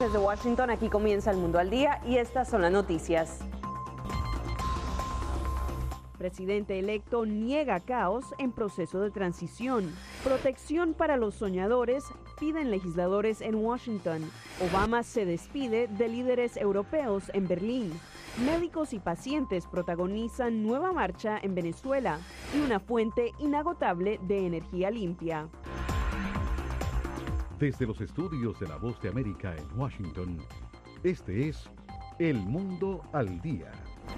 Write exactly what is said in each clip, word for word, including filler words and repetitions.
Desde Washington, aquí comienza El Mundo al Día y estas son las noticias. Presidente electo niega caos en proceso de transición. Protección para los soñadores, piden legisladores en Washington. Obama se despide de líderes europeos en Berlín. Médicos y pacientes protagonizan nueva marcha en Venezuela y una fuente inagotable de energía limpia. Desde los estudios de La Voz de América en Washington, este es El Mundo al Día.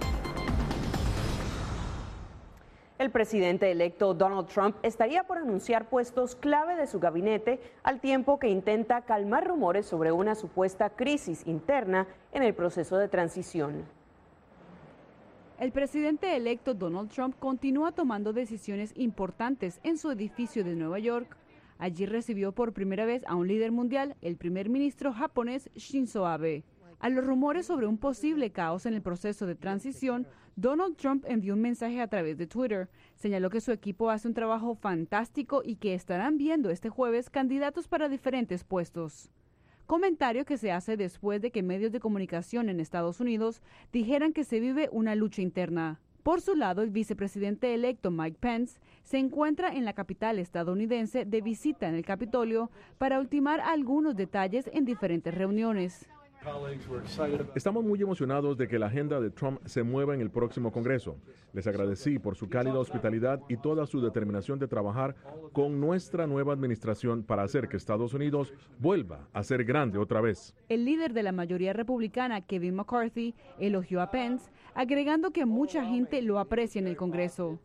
El presidente electo Donald Trump estaría por anunciar puestos clave de su gabinete al tiempo que intenta calmar rumores sobre una supuesta crisis interna en el proceso de transición. El presidente electo Donald Trump continúa tomando decisiones importantes en su edificio de Nueva York. Allí recibió por primera vez a un líder mundial, el primer ministro japonés Shinzo Abe. A los rumores sobre un posible caos en el proceso de transición, Donald Trump envió un mensaje a través de Twitter. Señaló que su equipo hace un trabajo fantástico y que estarán viendo este jueves candidatos para diferentes puestos. Comentario que se hace después de que medios de comunicación en Estados Unidos dijeran que se vive una lucha interna. Por su lado, el vicepresidente electo Mike Pence se encuentra en la capital estadounidense de visita en el Capitolio para ultimar algunos detalles en diferentes reuniones. Estamos muy emocionados de que la agenda de Trump se mueva en el próximo Congreso. Les agradecí por su cálida hospitalidad y toda su determinación de trabajar con nuestra nueva administración para hacer que Estados Unidos vuelva a ser grande otra vez. El líder de la mayoría republicana, Kevin McCarthy, elogió a Pence, agregando que mucha gente lo aprecia en el Congreso.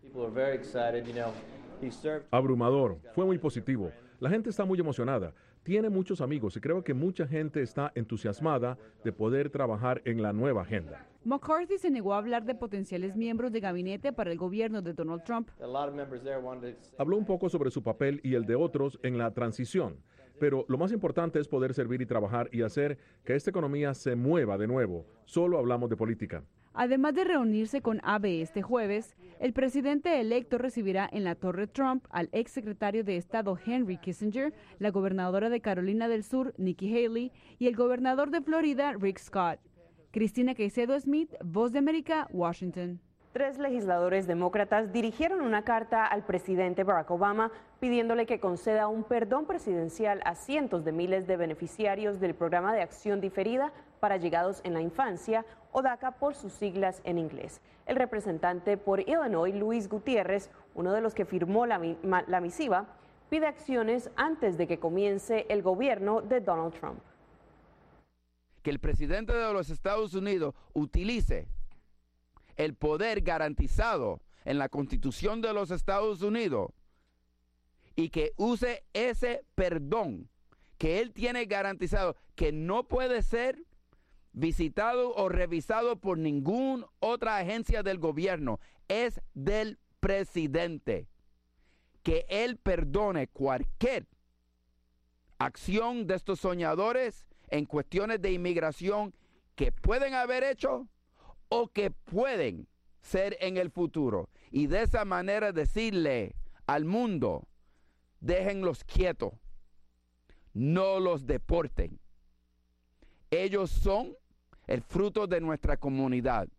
Abrumador, fue muy positivo. La gente está muy emocionada. Tiene muchos amigos y creo que mucha gente está entusiasmada de poder trabajar en la nueva agenda. McCarthy se negó a hablar de potenciales miembros de gabinete para el gobierno de Donald Trump. Habló un poco sobre su papel y el de otros en la transición, pero lo más importante es poder servir y trabajar y hacer que esta economía se mueva de nuevo. Solo hablamos de política. Además de reunirse con Abe este jueves, el presidente electo recibirá en la Torre Trump al exsecretario de Estado Henry Kissinger, la gobernadora de Carolina del Sur, Nikki Haley, y el gobernador de Florida, Rick Scott. Cristina Caicedo Smith, Voz de América, Washington. Tres legisladores demócratas dirigieron una carta al presidente Barack Obama pidiéndole que conceda un perdón presidencial a cientos de miles de beneficiarios del Programa de Acción Diferida para Llegados en la Infancia, o DACA por sus siglas en inglés. El representante por Illinois, Luis Gutiérrez, uno de los que firmó la, la misiva, pide acciones antes de que comience el gobierno de Donald Trump. Que el presidente de los Estados Unidos utilice el poder garantizado en la Constitución de los Estados Unidos y que use ese perdón que él tiene garantizado, que no puede ser visitado o revisado por ninguna otra agencia del gobierno, es del presidente. Que él perdone cualquier acción de estos soñadores en cuestiones de inmigración que pueden haber hecho o que pueden ser en el futuro. Y de esa manera decirle al mundo, déjenlos quietos, no los deporten. Ellos son el fruto de nuestra comunidad.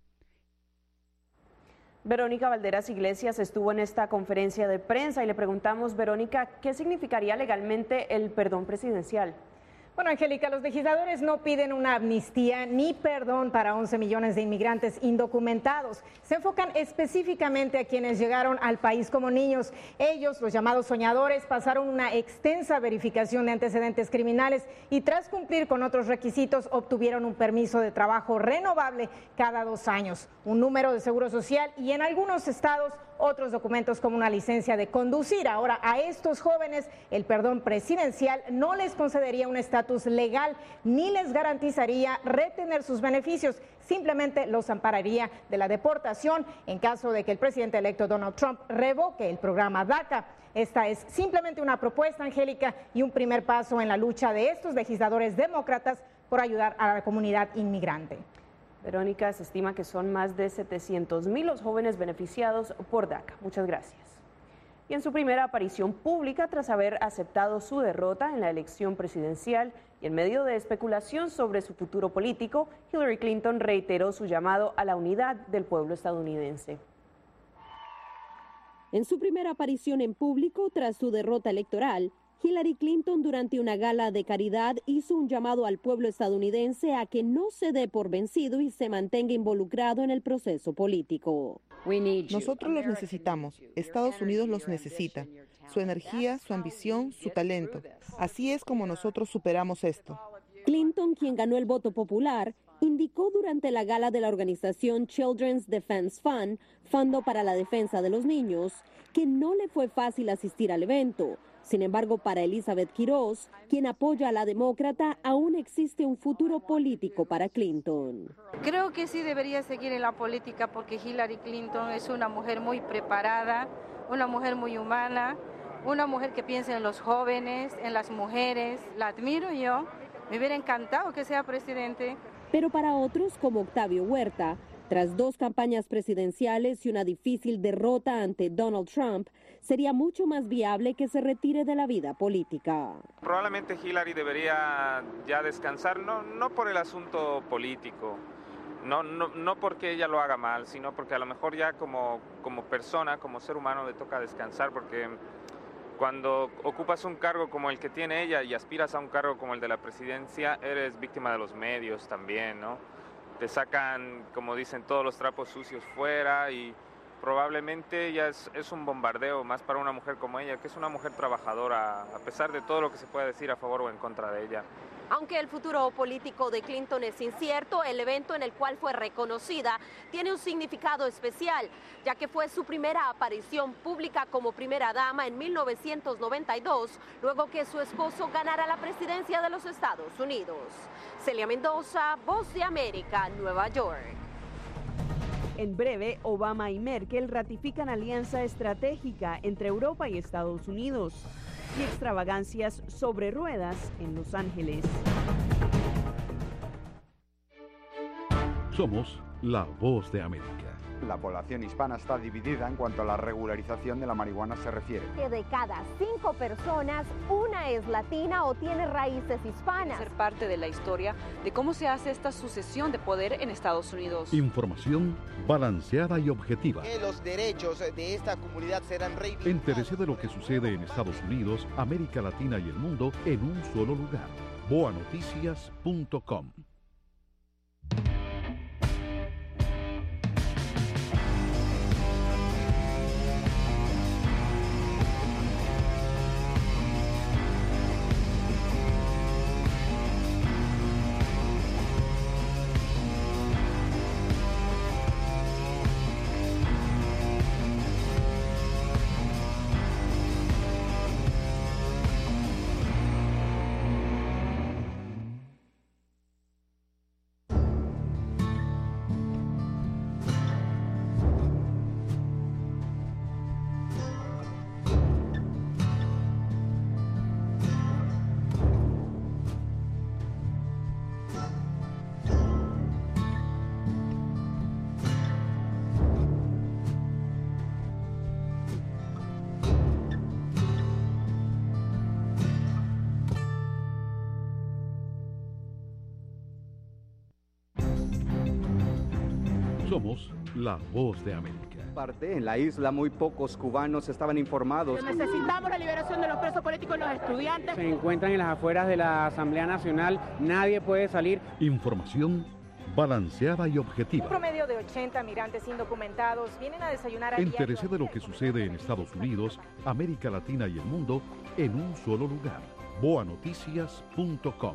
Verónica Valderas Iglesias estuvo en esta conferencia de prensa y le preguntamos, Verónica, ¿qué significaría legalmente el perdón presidencial? Bueno, Angélica, los legisladores no piden una amnistía ni perdón para once millones de inmigrantes indocumentados. Se enfocan específicamente a quienes llegaron al país como niños. Ellos, los llamados soñadores, pasaron una extensa verificación de antecedentes criminales y tras cumplir con otros requisitos obtuvieron un permiso de trabajo renovable cada dos años, un número de seguro social y en algunos estados otros documentos como una licencia de conducir. Ahora, a estos jóvenes el perdón presidencial no les concedería un estatus legal ni les garantizaría retener sus beneficios, simplemente los ampararía de la deportación en caso de que el presidente electo Donald Trump revoque el programa DACA. Esta es simplemente una propuesta, Angélica, y un primer paso en la lucha de estos legisladores demócratas por ayudar a la comunidad inmigrante. Verónica, se estima que son más de setecientos mil los jóvenes beneficiados por DACA. Muchas gracias. y en su primera aparición pública tras haber aceptado su derrota en la elección presidencial y en medio de especulación sobre su futuro político, Hillary Clinton reiteró su llamado a la unidad del pueblo estadounidense. En su primera aparición en público tras su derrota electoral, Hillary Clinton durante una gala de caridad hizo un llamado al pueblo estadounidense a que no se dé por vencido y se mantenga involucrado en el proceso político. Nosotros los necesitamos, Estados Unidos los necesita, su energía, su ambición, su talento. Así es como nosotros superamos esto. Clinton, quien ganó el voto popular, indicó durante la gala de la organización Children's Defense Fund, Fondo para la Defensa de los Niños, que no le fue fácil asistir al evento. Sin embargo, para Elizabeth Quiroz, quien apoya a la demócrata, aún existe un futuro político para Clinton. Creo que sí debería seguir en la política porque Hillary Clinton es una mujer muy preparada, una mujer muy humana, una mujer que piensa en los jóvenes, en las mujeres. La admiro yo. Me hubiera encantado que sea presidente. Pero para otros, como Octavio Huerta, tras dos campañas presidenciales y una difícil derrota ante Donald Trump, sería mucho más viable que se retire de la vida política. Probablemente Hillary debería ya descansar, no, no por el asunto político, no, no, no porque ella lo haga mal, sino porque a lo mejor ya como, como persona, como ser humano le toca descansar, porque cuando ocupas un cargo como el que tiene ella y aspiras a un cargo como el de la presidencia, eres víctima de los medios también, ¿no? Te sacan, como dicen, todos los trapos sucios fuera y probablemente ella es, es un bombardeo más para una mujer como ella, que es una mujer trabajadora, a pesar de todo lo que se pueda decir a favor o en contra de ella. Aunque el futuro político de Clinton es incierto, el evento en el cual fue reconocida tiene un significado especial, ya que fue su primera aparición pública como primera dama en mil novecientos noventa y dos, luego que su esposo ganara la presidencia de los Estados Unidos. Celia Mendoza, Voz de América, Nueva York. En breve, Obama y Merkel ratifican alianza estratégica entre Europa y Estados Unidos. Y extravagancias sobre ruedas en Los Ángeles. Somos la Voz de América. La población hispana está dividida en cuanto a la regularización de la marihuana se refiere. Que de cada cinco personas, una es latina o tiene raíces hispanas. Ser parte de la historia de cómo se hace esta sucesión de poder en Estados Unidos. Información balanceada y objetiva. Que los derechos de esta comunidad serán reivindicados. Entérese de lo que sucede en Estados Unidos, América Latina y el mundo en un solo lugar. boa noticias punto com. Somos la Voz de América. Parte en la isla muy pocos cubanos estaban informados. Necesitamos la liberación de los presos políticos y los estudiantes. Se encuentran en las afueras de la Asamblea Nacional, nadie puede salir. Información balanceada y objetiva. Un promedio de ochenta migrantes indocumentados vienen a desayunar a Entérese de lo que sucede en Estados Unidos, América Latina y el mundo en un solo lugar. boa noticias punto com.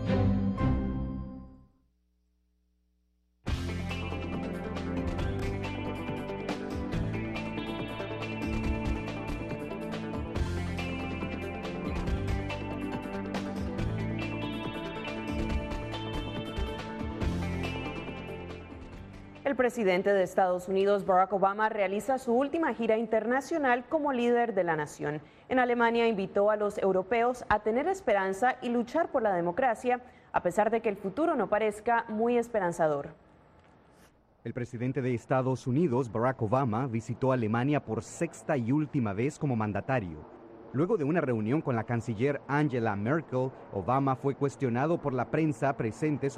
El presidente de Estados Unidos, Barack Obama, realiza su última gira internacional como líder de la nación. En Alemania invitó a los europeos a tener esperanza y luchar por la democracia, a pesar de que el futuro no parezca muy esperanzador. El presidente de Estados Unidos, Barack Obama, visitó Alemania por sexta y última vez como mandatario. Luego de una reunión con la canciller Angela Merkel, Obama fue cuestionado por la prensa presente